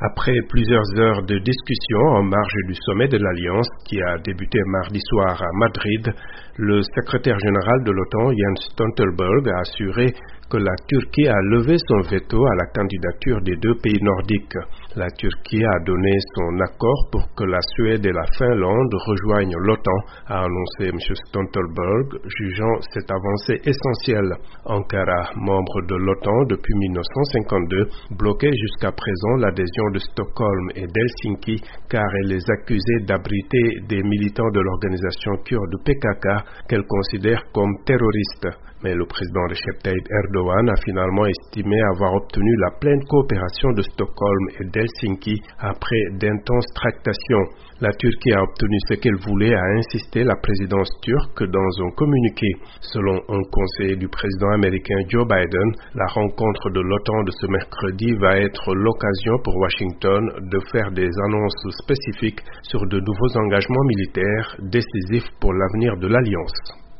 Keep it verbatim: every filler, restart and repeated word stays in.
Après plusieurs heures de discussion en marge du sommet de l'Alliance qui a débuté mardi soir à Madrid, le secrétaire général de l'OTAN, Jens Stoltenberg, a assuré que la Turquie a levé son veto à la candidature des deux pays nordiques. La Turquie a donné son accord pour que la Suède et la Finlande rejoignent l'OTAN, a annoncé M. Stoltenberg, jugeant cette avancée essentielle. Ankara, membre de l'OTAN depuis mille neuf cent cinquante-deux, bloquait jusqu'à présent l'adhésion de Stockholm et d'Helsinki car elle les accusait d'abriter des militants de l'organisation kurde P K K qu'elle considère comme terroristes. Mais le président Recep Tayyip Erdogan a finalement estimé avoir obtenu la pleine coopération de Stockholm et d'Helsinki après d'intenses tractations. La Turquie a obtenu ce qu'elle voulait, a insisté la présidence turque dans un communiqué. Selon un conseiller du président américain Joe Biden, la rencontre de l'OTAN de ce mercredi va être l'occasion pour Washington de faire des annonces spécifiques sur de nouveaux engagements militaires décisifs pour l'avenir de l'Alliance.